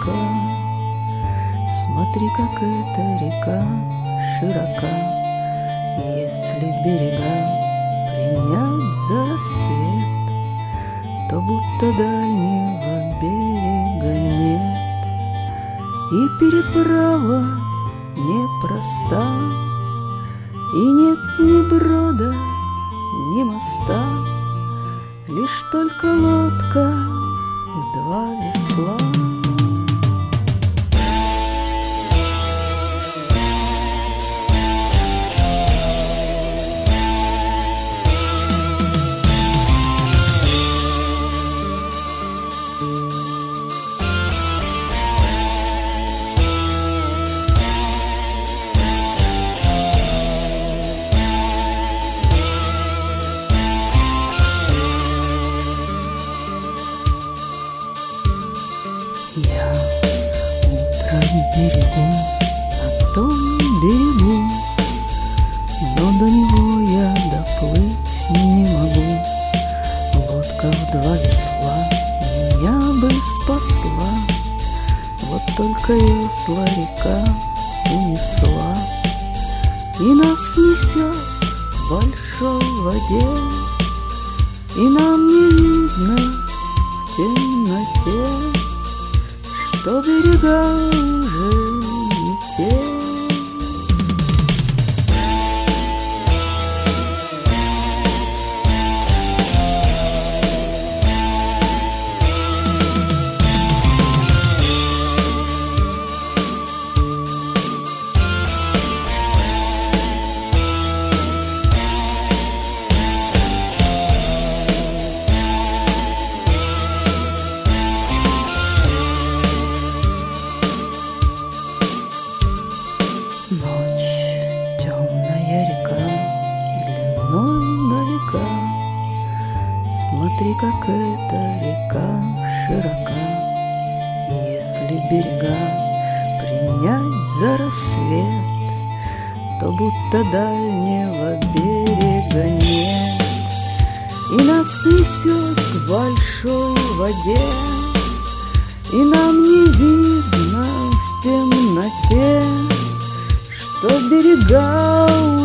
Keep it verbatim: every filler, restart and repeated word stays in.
река, смотри, как эта река широка. Если берега принять за рассвет, то будто дальнего берега нет. И переправа непроста, и нет ни брода, ни моста, лишь только лодка в два весла. Я утром берегу, на том берегу, но до него я доплыть не могу. Лодка в два весла меня бы спасла, вот только весла река унесла, и нас несет в большой воде, и нам не видно в темноте, что берега уже не те. Ночь, темная река, длиной на века, смотри, как эта река широка. Если берега принять за рассвет, то будто дальнего берега нет, и нас несет к большой воде, и нам не видно в темноте, что берега